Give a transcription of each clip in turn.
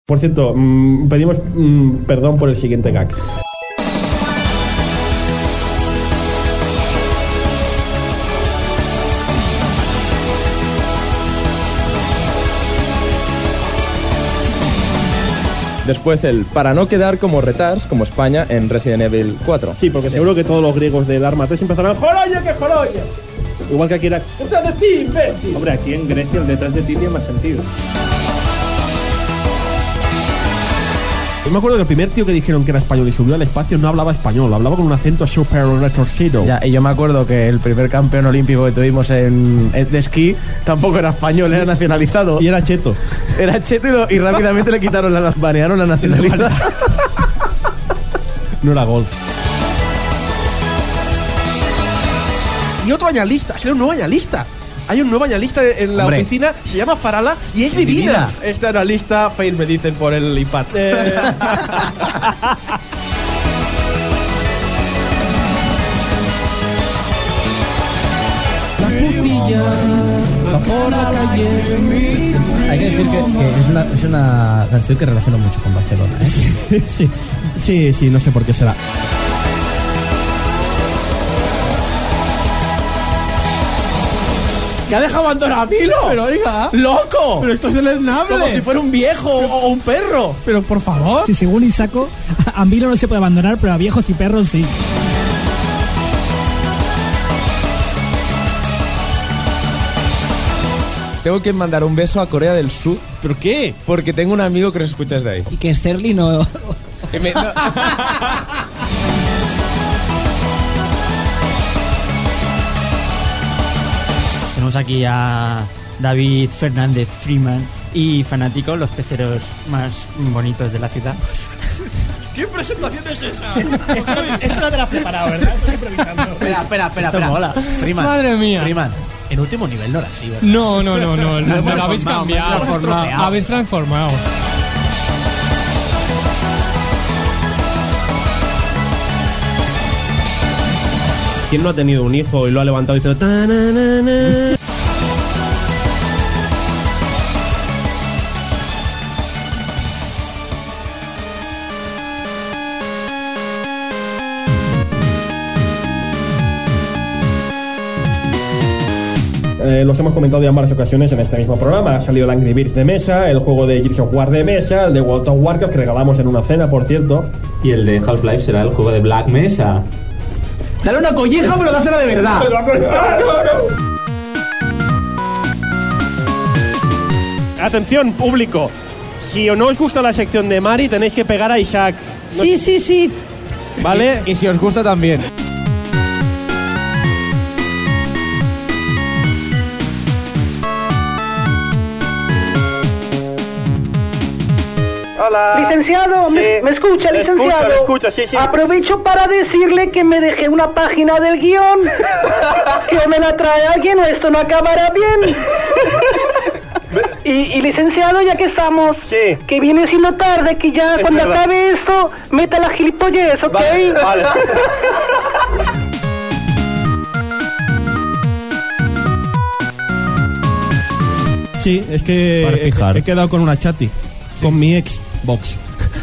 Por cierto, pedimos perdón por el siguiente gag. Después el para no quedar como retards, como España en Resident Evil 4. Sí, porque seguro que todos los griegos del Arma 3 empezarán ¡Joloya, que joloya! Igual que aquí era ¡detrás de ti, imbécil! Hombre, aquí en Grecia el detrás de ti tiene más sentido. Yo me acuerdo que el primer tío que dijeron que era español y subió al espacio no hablaba español, hablaba con un acento súper retorcido. Ya, y yo me acuerdo que el primer campeón olímpico que tuvimos de esquí tampoco era español, era nacionalizado. Y era cheto. Era cheto y rápidamente le quitaron banearon la nacionalidad. No era gol. Y otro añalista, será un nuevo añalista. Hay un nuevo analista en la oficina, se llama Farala y es divina. Este analista, fail me dicen por el iPad. La putilla va por la calle. Hay que decir que es una canción que relaciona mucho con Barcelona, ¿eh? Sí, no sé por qué será. ¿Que ha dejado abandonar a Milo? Pero oiga, ¡loco! pero esto es deleznable. Como si fuera un viejo o un perro. Pero por favor. Sí, según Isaco, a Milo no se puede abandonar, pero a viejos y perros sí. Tengo que mandar un beso a Corea del Sur. ¿Pero qué? Porque tengo un amigo que nos escucha desde ahí. Y que Sterling no... Tenemos aquí a David Fernández Freeman y fanático, los peceros más bonitos de la ciudad. ¿Qué presentación es esa? Esto no te lo has preparado, ¿verdad? Estoy improvisando. Espera. Mola. Freeman. Madre mía. Freeman, en último nivel no era así, ¿verdad? No, lo habéis cambiado. Habéis transformado. ¿Quién no ha tenido un hijo y lo ha levantado diciendo ta-na-na-na? Los hemos comentado ya en varias ocasiones en este mismo programa. Ha salido el Angry Birds de mesa, el juego de Gears of War de mesa, el de World of Warcraft que regalamos en una cena, por cierto. Y el de Half-Life será el juego de Black Mesa. Dale una colleja, pero dásela de verdad. Atención, público. Si no os gusta la sección de Mari, tenéis que pegar a Isaac. Sí. ¿Vale? Y si os gusta también. Hola. Licenciado, Sí. ¿me escucha, licenciado? Le escucho, sí. Aprovecho para decirle que me dejé una página del guión. Que o me la trae alguien o esto no acabará bien. Y licenciado, ya que estamos, Sí. que viene siendo tarde, que ya Es cuando verdad. acabe esto, meta la gilipollez, ¿ok? Vale. Sí, es que he quedado con una chati. Con mi ex box.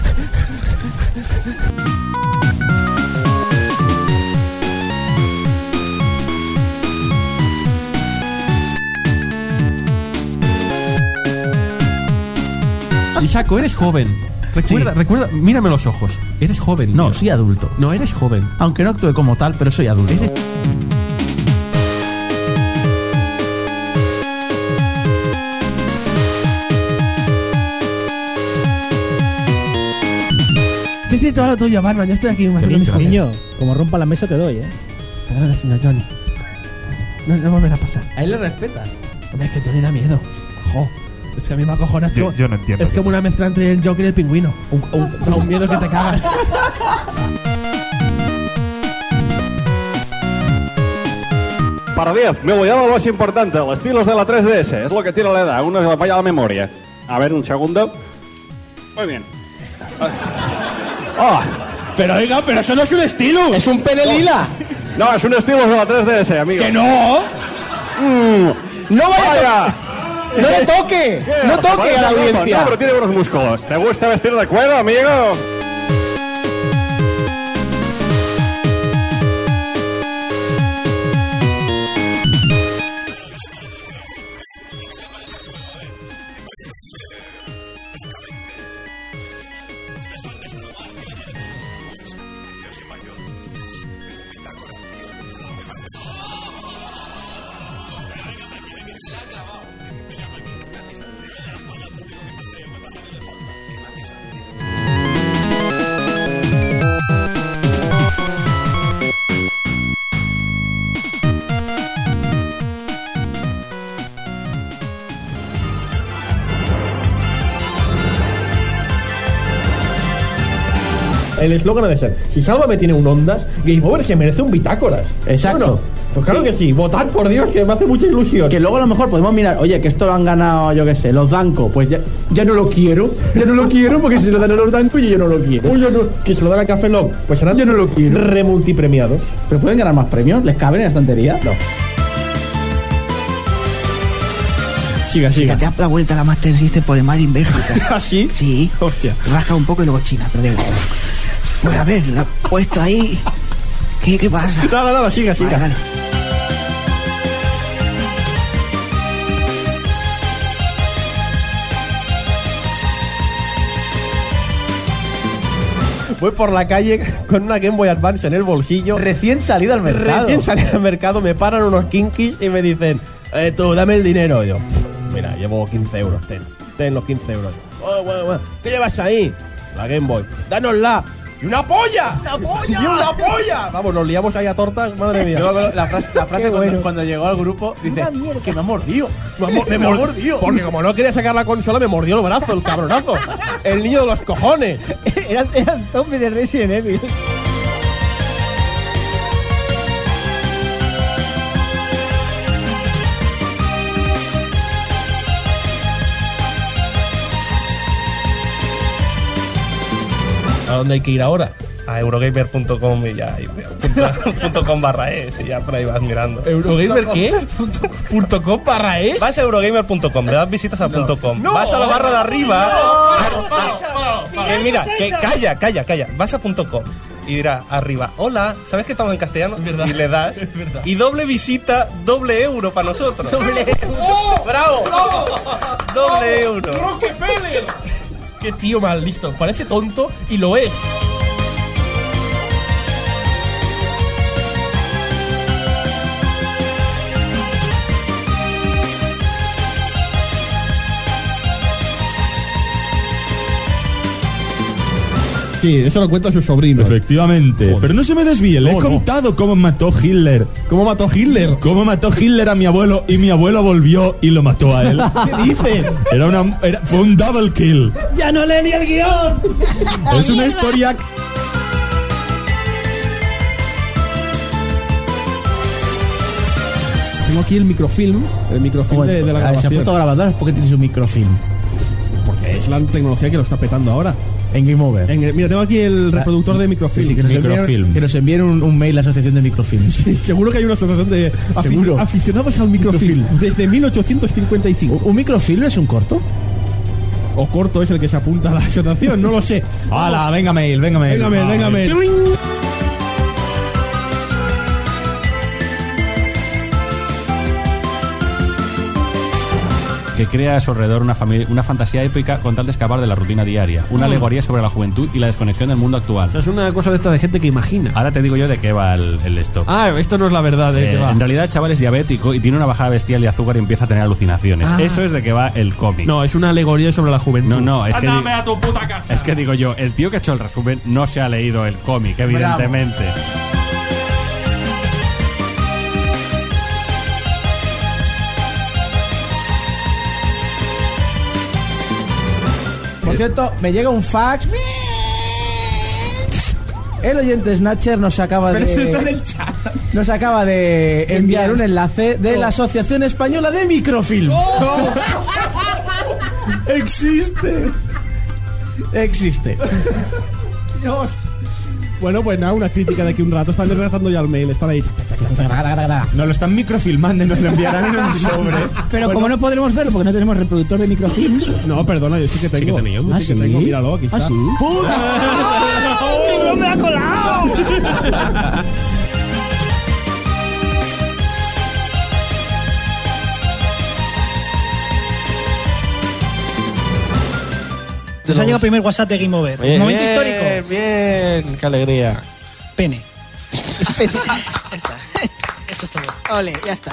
Isaco, eres joven. Recuerda, mírame los ojos. Eres joven. No, tío. soy adulto. No, eres joven. Aunque no actúe como tal, pero soy adulto. Dice toda la tuya, Barman. Yo estoy aquí. Niño, como rompa la mesa te doy, ¿eh? Perdona, señor Johnny. No volverá a pasar. Ahí le respetas. Hombre, es que Johnny da miedo. Jo. Es que a mí me acojona. Yo no entiendo. Es como una mezcla entre el Joker y el pingüino. Un miedo que te cagas. Para 10, me voy a lo más importante, los estilos de la 3DS. Es lo que tiene la edad, uno se le falla la memoria. A ver, un segundo. Muy bien. Pero oiga, pero eso no es un estilo. Es un pene lila. No, es un estilo de la 3DS, amigo. ¡Que no! ¡No vaya! ¡No le toque! ¡No toque a la audiencia! No, pero tiene buenos músculos. ¿Te gusta vestir de cuero, amigo? El eslogan ha de ser: si Sálvame tiene un Ondas, Game Over se merece un Bitácoras. Exacto. Bueno, pues claro que sí. Votad, por Dios, que me hace mucha ilusión. Que luego a lo mejor podemos mirar, oye, que esto lo han ganado, yo qué sé, los Danco. Pues ya no lo quiero. Ya no lo quiero porque si se lo dan a los Danco yo no lo quiero. Uy, no, que se lo dan a Café Lock. Pues serán yo no lo quiero. Remultipremiados. ¿Pero pueden ganar más premios? ¿Les caben en la estantería? No. Siga. Te das la vuelta a la Master System por el Made in Bélgica. ¿Ah, sí? Sí. Hostia. Rasca un poco y luego China, pero de igual. Pues a ver, lo he puesto ahí. ¿Qué pasa? Nada, siga. Vale. Voy por la calle con una Game Boy Advance en el bolsillo. Recién salida al mercado. Me paran unos kinkis y me dicen: tú, dame el dinero. Y yo, mira, llevo 15 euros. Ten los 15 euros. Bueno. ¿Qué llevas ahí? La Game Boy. ¡Dánosla! ¡Y una polla! ¡Y una polla! Vamos, nos liamos ahí a tortas, madre mía. La frase cuando llegó al grupo dice: que me ha mordido. Me mordió. Porque como no quería sacar la consola, me mordió el brazo, el cabronazo. El niño de los cojones. Eran zombies de Resident Evil. ¿A dónde hay que ir ahora? A Eurogamer.com y ya. .com/es y ya por ahí vas mirando. ¿Eurogamer qué? .com/es. Vas a Eurogamer.com, le das visitas a .com. No, vas a la barra de arriba. No. Que mira, que calla. Vas a .com y dirá arriba: hola, ¿sabes que estamos en castellano? Y le das. Y doble visita, doble euro para nosotros. ¡Doble euro! ¡Oh! ¡Bravo! ¡Oh! ¡Doble euro! ¡Rockefeller! ¡Qué tío mal listo! Parece tonto y lo es. Sí, eso lo cuenta su sobrino. Efectivamente. Joder. Pero no se me desvíe, le he contado cómo mató Hitler. ¿Cómo mató Hitler? Cómo mató Hitler a mi abuelo y mi abuelo volvió y lo mató a él. ¿Qué dices? Fue un double kill. ¡Ya no lee ni el guión! Es una historia... Tengo aquí el microfilm de la grabación. Se ha puesto grabador porque tienes un microfilm. Porque es la tecnología que lo está petando ahora. En Game Over. Mira, tengo aquí el reproductor de microfilm. Sí, que nos envíen un mail a la asociación de microfilm. Sí, seguro que hay una asociación de aficionados al microfilm. Desde 1855. ¿Un microfilm es un corto? O corto es el que se apunta a la asociación, no lo sé. ¡Hala! Venga mail. Venga mail. Que crea a su alrededor una fantasía épica con tal de escapar de la rutina diaria. Una alegoría sobre la juventud y la desconexión del mundo actual. O sea, es una cosa de esta de gente que imagina. Ahora te digo yo de qué va el esto. Ah, esto no es la verdad de qué va. En realidad el chaval es diabético y tiene una bajada bestial de azúcar y empieza a tener alucinaciones. Eso es de qué va el cómic. No, es una alegoría sobre la juventud. No, es que... ¡Ándame a tu puta casa! Es que digo yo, el tío que ha hecho el resumen no se ha leído el cómic, evidentemente. Bravo. Por cierto, me llega un fax. El oyente Snatcher nos acaba nos acaba de enviar un enlace de la Asociación Española de Microfilm. Existe. Dios. Bueno, pues nada, una crítica de aquí un rato. Están redactando ya el mail. Están ahí. Nos lo están microfilmando y nos lo enviarán en un sobre. Pero como no podremos verlo porque no tenemos reproductor de microfilms. No, perdona, yo sí que tengo. Sí que tengo, míralo, aquí está. ¿Ah, sí? ¡Puta! ¡No me ha colado! Nos ha llegado el primer WhatsApp de Game Over. Bien, Momento bien, histórico. Bien, qué alegría. Pene. Ya está. Eso es todo. Ole, ya está.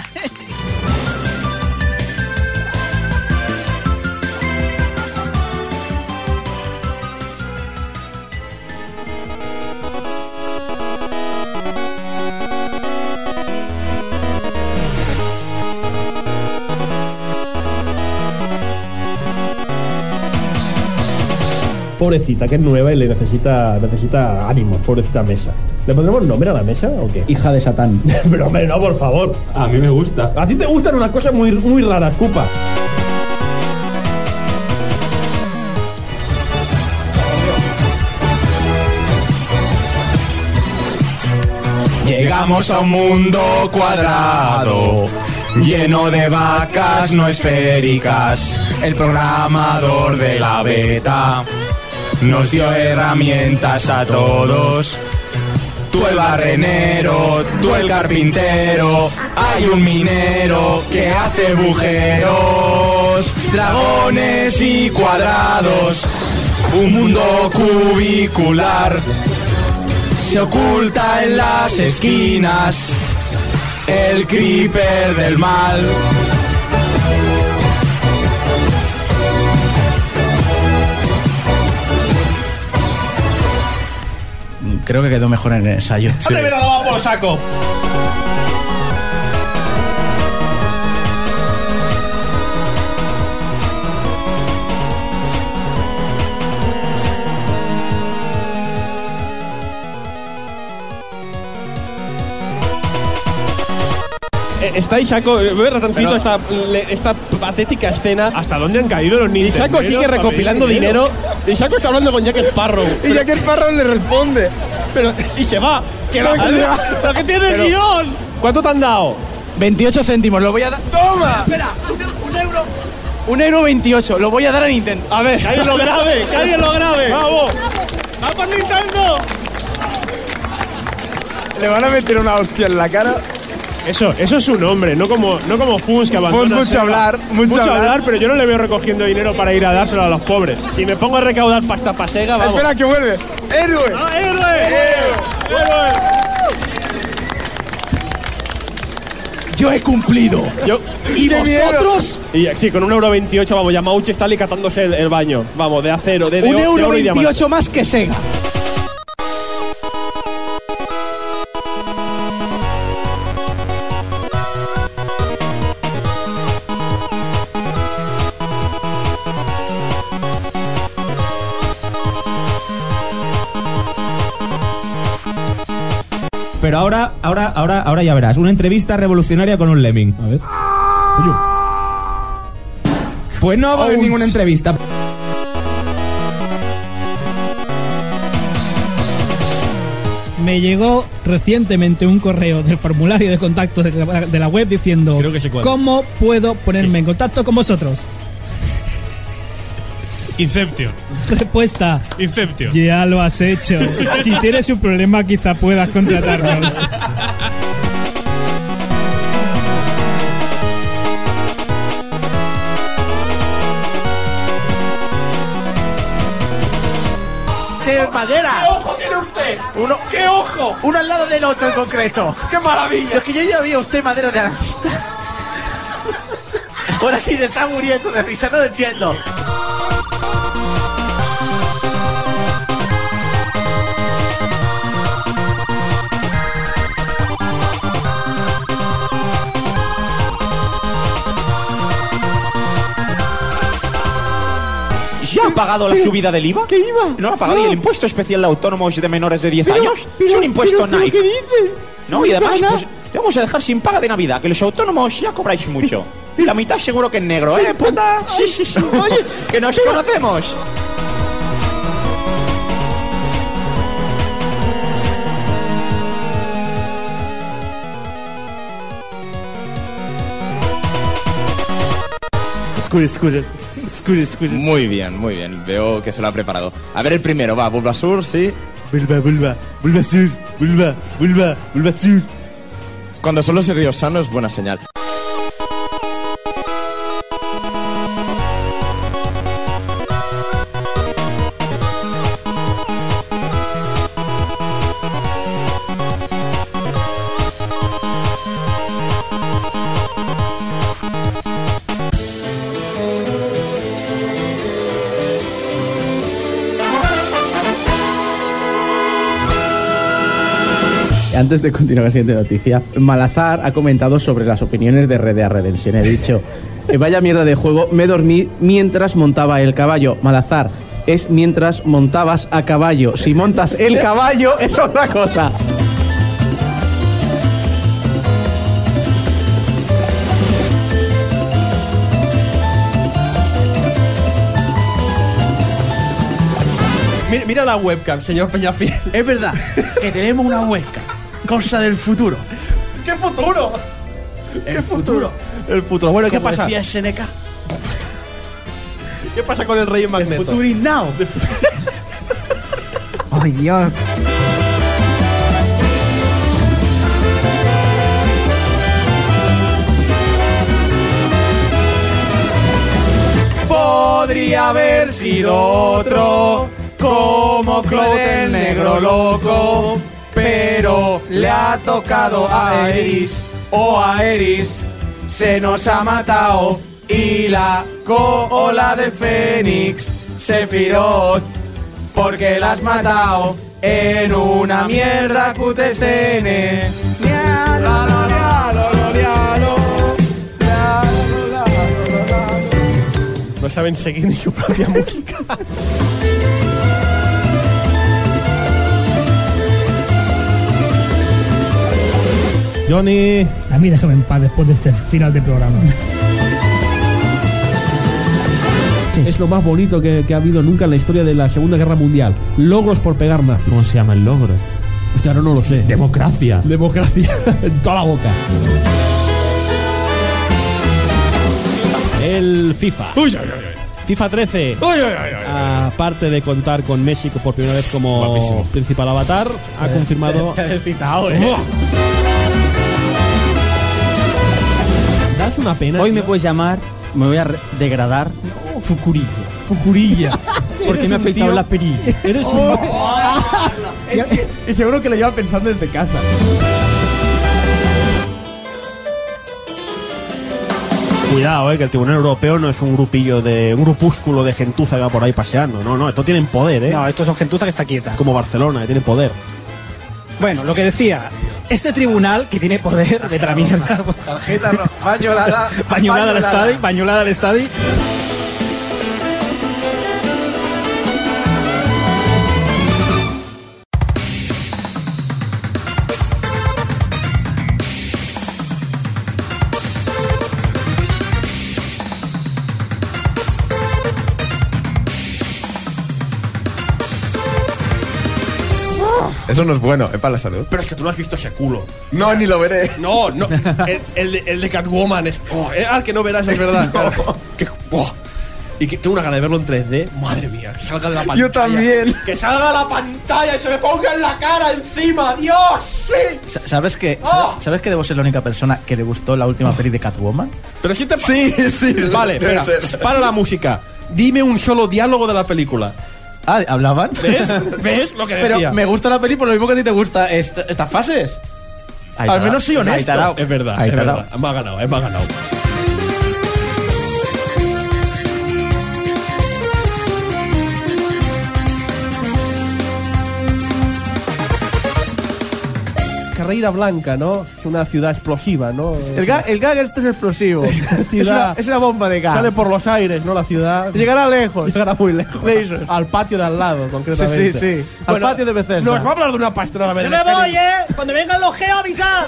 Pobrecita, que es nueva y le necesita ánimos, pobrecita mesa. ¿Le pondremos nombre a la mesa o qué? Hija de Satán. Pero hombre, no, por favor. A mí me gusta. A ti te gustan unas cosas muy, muy raras, Cupa. Llegamos a un mundo cuadrado, lleno de vacas no esféricas. El programador de la beta nos dio herramientas a todos. Tú el barrenero, tú el carpintero, hay un minero que hace agujeros, dragones y cuadrados, un mundo cubicular. Se oculta en las esquinas el creeper del mal. Creo que quedó mejor en el ensayo. ¡No te me lo daba por saco! Está Ishaco, voy a retransmitir esta patética escena. ¿Hasta dónde han caído los niños? Ishaco sigue recopilando dinero. Ishaco está hablando con Jack Sparrow. Y Jack Sparrow le responde. Pero, y se va. ¿Pero qué tiene el guión? ¿Cuánto te han dado? 28 céntimos, lo voy a dar. ¡Toma! Espera, un euro 28, lo voy a dar a Nintendo. A ver, que alguien lo grabe, que alguien lo grabe. ¡Vamos! ¡Va por Nintendo! Le van a meter una hostia en la cara. Eso es un hombre, no como Funs que abandona. Mucho hablar, pero yo no le veo recogiendo dinero para ir a dárselo a los pobres. Si me pongo a recaudar pasta pa' Sega, vamos. Espera que vuelve. ¡Héroe! ¡Ah, héroe! Yo he cumplido. ¿Y vosotros? Y sí, con 1,28 €, vamos, Yamauchi está alicatándose el baño. Vamos, de acero, de oro. 1,28 € más que Sega. Pero ahora ya verás. Una entrevista revolucionaria con un lemming. A ver. Pues no va a haber ninguna entrevista. Me llegó recientemente un correo del formulario de contacto de la web diciendo: ¿cómo puedo ponerme en contacto con vosotros? Inception. Respuesta: Inception. Ya lo has hecho. Si tienes un problema, quizá puedas contratarnos. ¡Qué madera! ¿Qué ojo tiene usted? ¿Qué ojo? Uno al lado del otro en concreto. ¡Qué maravilla! Es que yo ya vi a usted madera de analista. Ahora aquí se está muriendo de risa, no lo entiendo. ¿Ya ha pagado la subida del IVA? ¿Qué IVA? ¿No ha pagado? ¿Y el impuesto especial de autónomos de menores de 10 años? Es un impuesto Nike. ¿Qué dice? No, y además, pues, te vamos a dejar sin paga de Navidad, que los autónomos ya cobráis mucho. Y la mitad seguro que en negro, ¿eh, puta? Sí. Oye, que nos conocemos. Scooter. Muy bien, muy bien. Veo que se lo ha preparado. A ver el primero, va. Bulbasur, sí. Bulbasur. Cuando son los ríos sanos, buena señal. Antes de continuar con la siguiente noticia, Malazar ha comentado sobre las opiniones de Red Dead Redemption. He dicho, vaya mierda de juego, me dormí mientras montaba el caballo. Malazar, es mientras montabas a caballo. Si montas el caballo, es otra cosa. Mira la webcam, señor Peñafiel. Es verdad que tenemos una webcam. Cosa del futuro. ¿Qué futuro? El futuro. El futuro. Bueno, ¿qué Como pasa? decía SNK. ¿Qué pasa con el Rey Magneto? El futuro is now. Ay, Dios. Podría haber sido otro, como Claude el negro loco, pero le ha tocado a Eris, se nos ha matado, y la cola de Fénix, Sephiroth, porque la has matado en una mierda cutescene. No saben seguir ni su propia música. Johnny. A mí déjame en paz después de este final de programa. Es lo más bonito que ha habido nunca en la historia de la Segunda Guerra Mundial. Logros por pegar nazis. ¿Cómo se llama el logro? Hostia, no lo sé. Democracia. Democracia en toda la boca. El FIFA. FIFA 13. Aparte de contar con Messi por primera vez como Guapísimo. principal avatar, ha confirmado. Te has excitado, Das una pena. Hoy tío. me puedes llamar, me voy a degradar, Fucurilla. Fucurilla. Porque me ha afeitado la perilla. Eres un. Y seguro que lo lleva pensando desde casa. Cuidado, que el Tribunal Europeo no es un grupúsculo de gentuza que va por ahí paseando. No, estos tienen poder, No, estos son gentuza que está quieta. Como Barcelona, que tiene poder. Bueno, lo que decía, este tribunal que tiene poder, vete a la mierda. Tarjeta roja. Bañolada. Bañolada al estadio, bañolada al estadio. Eso no es bueno, es para la salud. Pero es que tú no has visto ese culo. No, ni lo veré. No. El de Catwoman es. Al que no verás, es verdad. Y que tengo una gana de verlo en 3D. Madre mía, que salga de la pantalla. Yo también. Que salga de la pantalla y se me ponga en la cara encima. ¡Dios! ¡Sí! ¿Sabes que debo ser la única persona que le gustó la última peli de Catwoman? Pero si te. Sí. Vale, espera. Para la música. Dime un solo diálogo de la película. Ah, ¿hablaban? ¿Ves lo que decía? Pero me gusta la peli por lo mismo que a ti te gusta estas fases. Al menos soy honesto. Es verdad, Ahí es te ha verdad. Me ha ganado. Carreira Blanca, ¿no? Es una ciudad explosiva, ¿no? El gag este es explosivo. Es una bomba de gas. Sale por los aires, ¿no? La ciudad. Llegará lejos. Llegará muy lejos. Al patio de al lado, concretamente. Sí. Al patio de Bethesda. Nos va a hablar de una pastrana. ¡Yo me voy, Cuando vengan los geos, avisad.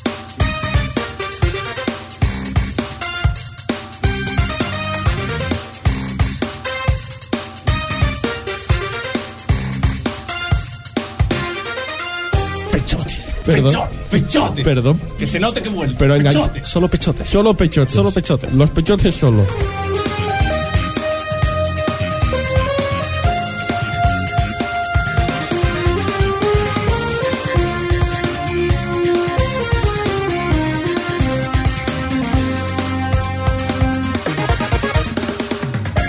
Pechotes. Perdón. Que se note que vuelve. Pero Pechotes. Solo pechotes. Los pechotes solo.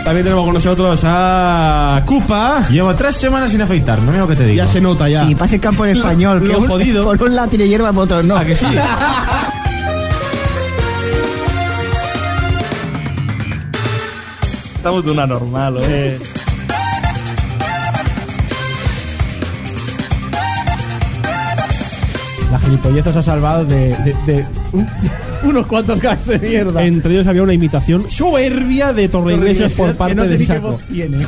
También tenemos con nosotros a Cupa. Llevo 3 semanas sin afeitarme, mira lo que te digo. Ya se nota ya. Sí, parece campo en español. Lo jodido. Por un lado tiene hierba, por otro no. ¿A que sí? Estamos de una normal, La gilipollez os ha salvado de unos cuantos gags de mierda. Entre ellos había una imitación soberbia de Torreiglesias por parte que no sé de ni qué Saco. voz tiene.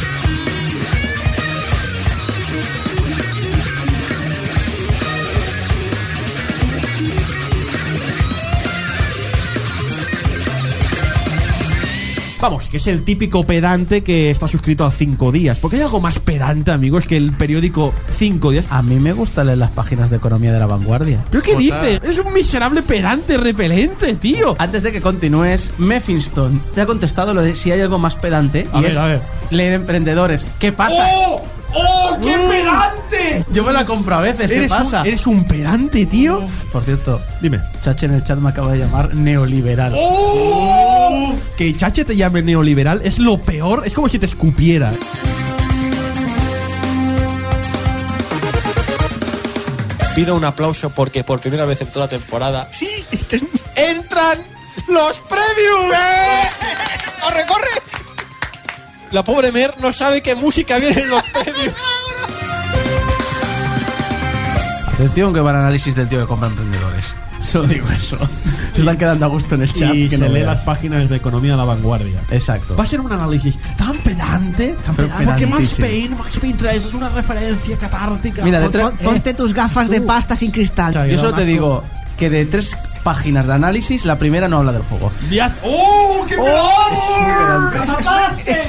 Vamos, que es el típico pedante que está suscrito a 5 días. Porque hay algo más pedante, amigos, que el periódico 5 días. A mí me gusta leer las páginas de economía de La Vanguardia. ¿Pero qué dices? Eres un miserable pedante repelente, tío. Antes de que continúes, Mephiston te ha contestado lo de si hay algo más pedante. A ver. Leer emprendedores. ¿Qué pasa? ¡Oh, qué pedante! Yo me la compro a veces, ¿qué pasa? ¿Eres un pedante, tío? Por cierto, dime. Chache en el chat me acaba de llamar neoliberal. Que Chache te llame neoliberal es lo peor. Es como si te escupiera. Pido un aplauso porque por primera vez en toda la temporada ¡Sí! ¡Entran los premios! ¡Corre, corre! La pobre Mer no sabe qué música viene en los premios. Atención que van análisis del tío que compra emprendedores. Solo digo eso. Se están quedando a gusto en el chat. Y que se no lee veas. las páginas de Economía de La Vanguardia. Exacto. Va a ser un análisis tan pedante. Porque Max Payne trae eso, es una referencia catártica. Mira, Ponte tus gafas de pasta sin cristal. Yo solo te digo que de 3 páginas de análisis, la primera no habla del juego. ¡Oh, qué pedante!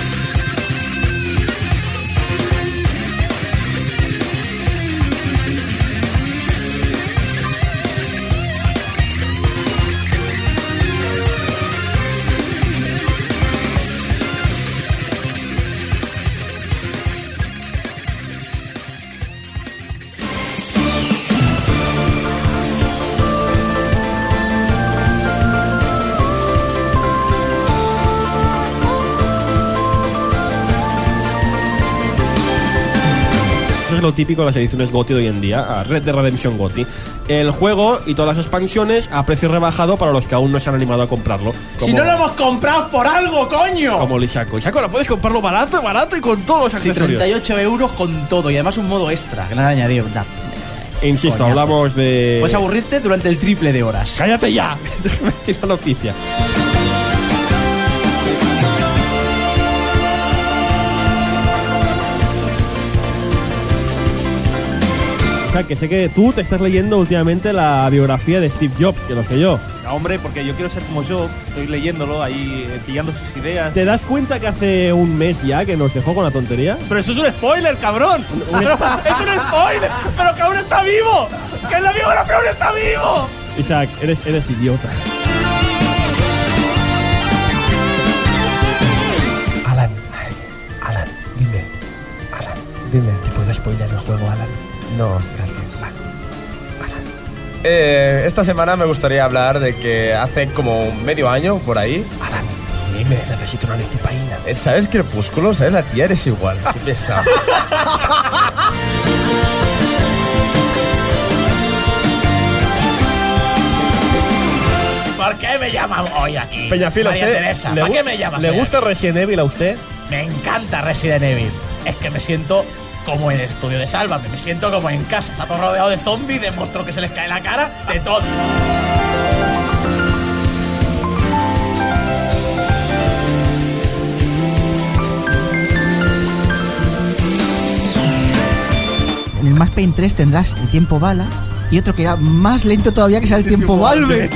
Eso es lo típico de las ediciones GOTY de hoy en día. Red de Redemption GOTY. El juego y todas las expansiones a precio rebajado para los que aún no se han animado a comprarlo. Si no lo hemos comprado por algo, coño. Como Lisaco. Lisaco, ahora puedes comprarlo barato y con todos los Sí, accesorios. 38 euros con todo y además un modo extra que le han añadido. Insisto, Coñazo. hablamos de... Puedes aburrirte durante el triple de horas. ¡Cállate ya! Déjame decir la noticia. O sea, que sé que tú te estás leyendo últimamente la biografía de Steve Jobs, que lo sé yo. No, hombre, porque yo quiero ser como yo. Estoy leyéndolo ahí, pillando sus ideas. ¿Te das cuenta que hace un mes ya que nos dejó con la tontería? Pero eso es un spoiler, cabrón. Pero es un spoiler. Pero que aún está vivo. Que en la biografía aún está vivo. Isaac, eres idiota. Alan, dime. ¿Te puedo spoiler el juego, Alan? No, gracias. Esta semana me gustaría hablar de que hace como medio año, por ahí... Alan, dime, necesito una lecipaína. ¿Sabes Crepúsculo? ¿Sabes? La tía eres igual. Qué pesado. ¿Por qué me llaman hoy aquí? Peñafilo, María ¿usted Teresa, le ¿para gu- qué me llamas ¿Le hoy gusta aquí? Resident Evil a usted? Me encanta Resident Evil. Es que me siento como en el estudio de Sálvame. Me siento como en casa. Está todo rodeado de zombies, de monstruos que se les cae la cara, de todo. En el Max Payne 3 tendrás el tiempo bala y otro que irá más lento todavía, que será el tiempo Valve.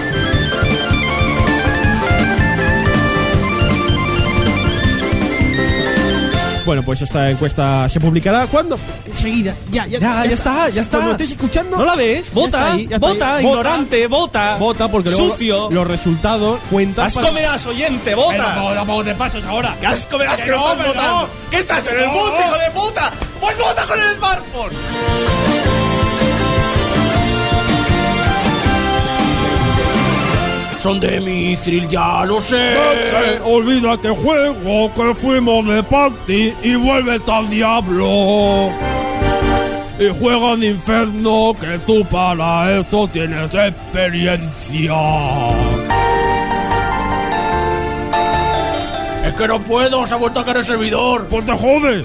Bueno, pues esta encuesta se publicará ¿cuándo? Enseguida. Ya está. Cuando estéis escuchando. ¿No la ves? Vota, Ya está vota, ahí. ignorante, vota. Vota porque luego Sucio. los resultados cuentan. Asco me das, oyente, vota. Pero tampoco te pases ahora. ¿Qué asco me das que no no, estás pero votando? no. ¿Qué estás en el bus, hijo de puta? Pues vota con el smartphone. son de mithril, ya lo sé. Vete, olvídate juego, que fuimos de party y vuélvete al diablo. Y juega en Inferno, que tú para eso tienes experiencia. Es que no puedo, se ha vuelto a caer el servidor. Pues te jodes.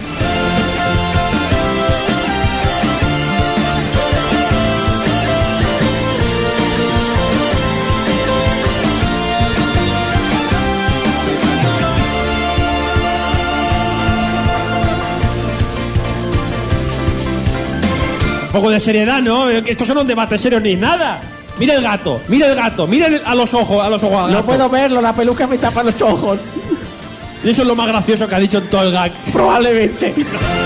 Un poco de seriedad, ¿no? Que estos son un debate serio ni nada. Mira el gato, mira a los ojos al gato. No puedo verlo, la peluca me tapa los ojos. Y eso es lo más gracioso que ha dicho en todo el gag. Probablemente.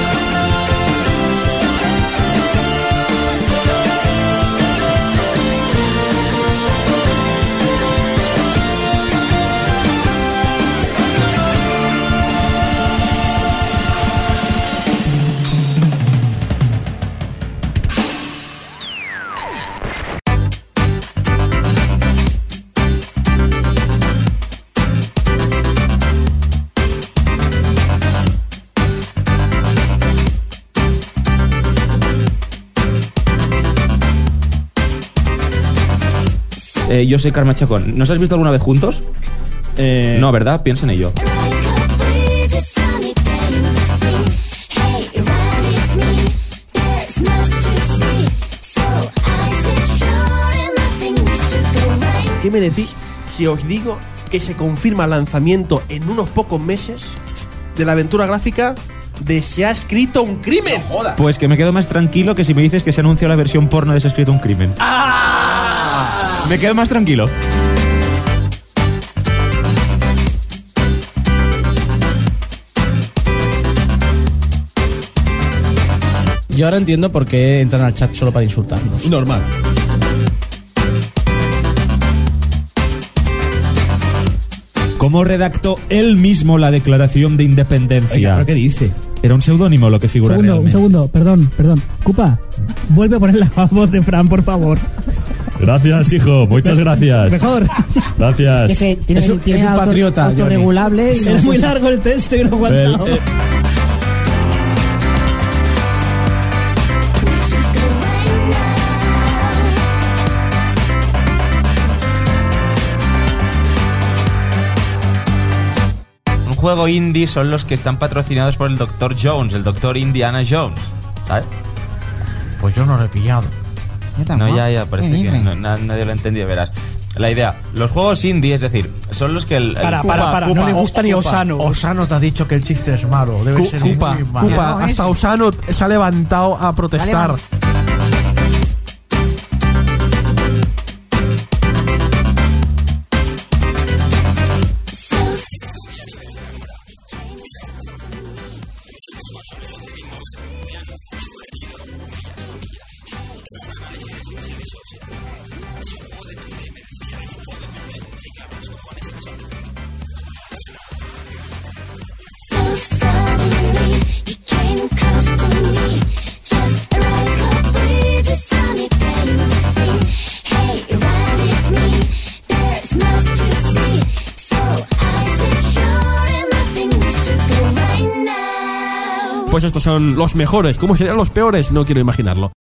Yo soy Karma Chacón. ¿Nos has visto alguna vez juntos? No, ¿verdad? Piensa en ello. ¿Qué me decís si os digo que se confirma el lanzamiento en unos pocos meses de la aventura gráfica de Se ha escrito un crimen? No jodas. Pues que me quedo más tranquilo que si me dices que se anunció la versión porno de Se ha escrito un crimen. Me quedo más tranquilo. Yo ahora entiendo por qué entran al chat solo para insultarnos. Normal. ¿Cómo redactó él mismo la declaración de independencia? Oiga, ¿pero qué dice? Era un seudónimo lo que figura Un segundo, perdón. Cupa, vuelve a poner la voz de Fran, por favor. Gracias, hijo, muchas gracias. Mejor. Gracias. Es un patriota. Autorregulable. Es muy largo el texto y no aguanta. Un juego indie son los que están patrocinados por el Dr. Jones, el Dr. Indiana Jones, ¿sabes? Pues yo no lo he pillado. No, ya, parece que nadie lo ha entendido, verás. La idea, los juegos indie, es decir, son los que Para, no le gusta ni a Osano. Osano te ha dicho que el chiste es malo, debe ser muy malo. Cupa, hasta Osano se ha levantado a protestar. Pues estos son los mejores. ¿Cómo serían los peores? No quiero imaginarlo.